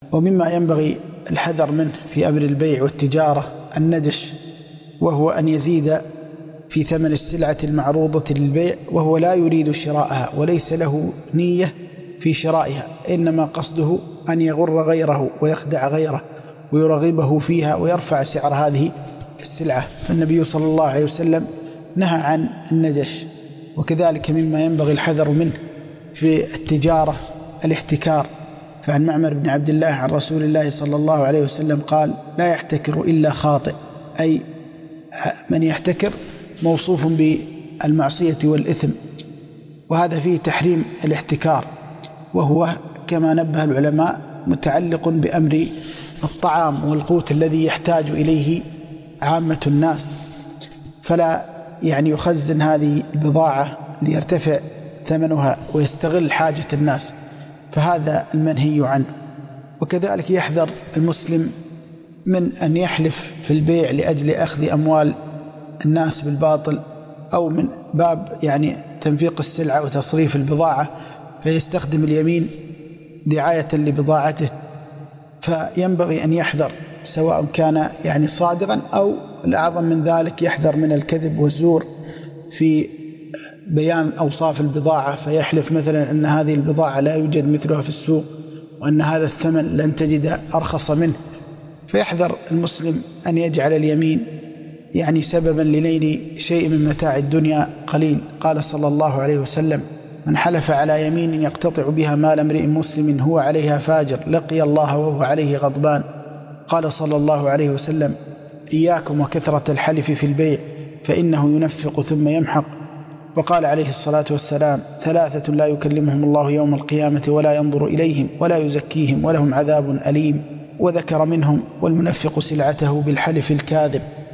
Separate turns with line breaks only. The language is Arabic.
ومما ينبغي الحذر منه في أمر البيع والتجارة النجش، وهو أن يزيد في ثمن السلعة المعروضة للبيع وهو لا يريد شراءها وليس له نية في شرائها، إنما قصده أن يغر غيره ويخدع غيره ويرغبه فيها ويرفع سعر هذه السلعة. فالنبي صلى الله عليه وسلم نهى عن النجش. وكذلك مما ينبغي الحذر منه في التجارة الاحتكار. فعن معمر بن عبد الله عن رسول الله صلى الله عليه وسلم قال: لا يحتكر إلا خاطئ، أي من يحتكر موصوف بالمعصية والإثم، وهذا فيه تحريم الاحتكار، وهو كما نبه العلماء متعلق بأمر الطعام والقوت الذي يحتاج إليه عامة الناس، فلا يخزن هذه البضاعة ليرتفع ثمنها ويستغل حاجة الناس، فهذا المنهي عنه. وكذلك يحذر المسلم من أن يحلف في البيع لأجل أخذ أموال الناس بالباطل، أو من باب تنفيق السلعة وتصريف البضاعة، فيستخدم اليمين دعاية لبضاعته. فينبغي أن يحذر، سواء كان صادقا أو الأعظم من ذلك يحذر من الكذب والزور في بيان أوصاف البضاعة، فيحلف مثلا أن هذه البضاعة لا يوجد مثلها في السوق، وأن هذا الثمن لن تجد أرخص منه. فيحذر المسلم أن يجعل اليمين سببا لنيل شيء من متاع الدنيا قليل. قال صلى الله عليه وسلم: من حلف على يمين يقتطع بها مال امرئ مسلم هو عليها فاجر لقي الله وهو عليه غضبان. قال صلى الله عليه وسلم: إياكم وكثرة الحلف في البيع فإنه ينفق ثم يمحق. وقال عليه الصلاة والسلام: ثلاثة لا يكلمهم الله يوم القيامة ولا ينظر إليهم ولا يزكيهم ولهم عذاب أليم. وذكر منهم: والمنفق سلعته بالحلف الكاذب.